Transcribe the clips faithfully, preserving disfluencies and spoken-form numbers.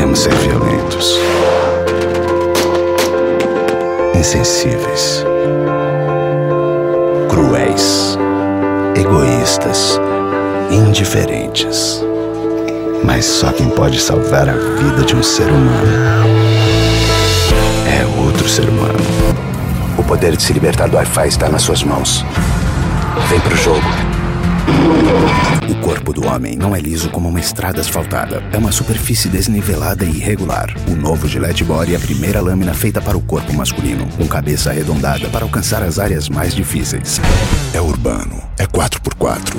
Podemos ser violentos, insensíveis, cruéis, egoístas, indiferentes. Mas só quem pode salvar a vida de um ser humano é outro ser humano. O poder de se libertar do Wi-Fi está nas suas mãos. Vem pro jogo. O corpo do homem não é liso como uma estrada asfaltada. É uma superfície desnivelada e irregular. O novo Gillette Body é a primeira lâmina feita para o corpo masculino, com cabeça arredondada para alcançar as áreas mais difíceis. É urbano. É quatro por quatro.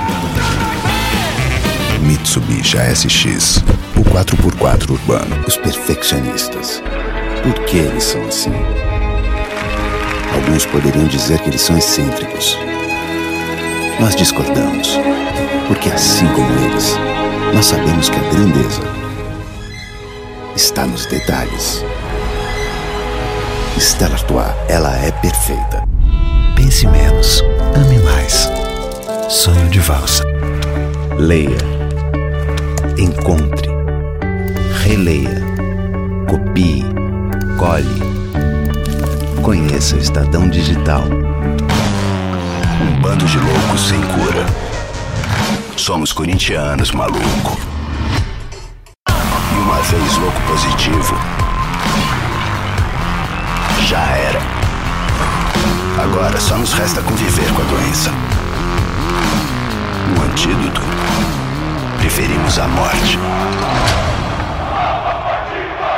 Mitsubishi A S X. O quatro por quatro urbano. Os perfeccionistas. Por que eles são assim? Alguns poderiam dizer que eles são excêntricos. Nós discordamos, porque assim como eles, nós sabemos que a grandeza está nos detalhes. Stella Artois, ela é perfeita. Pense menos, ame mais. Sonho de valsa. Leia, encontre, releia, copie, cole. Conheça o Estadão Digital. Um bando de loucos sem cura. Somos corintianos, maluco. E uma vez louco positivo, já era. Agora só nos resta conviver com a doença. No antídoto, preferimos a morte.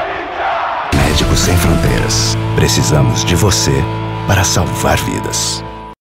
Médicos Sem Fronteiras. Precisamos de você para salvar vidas.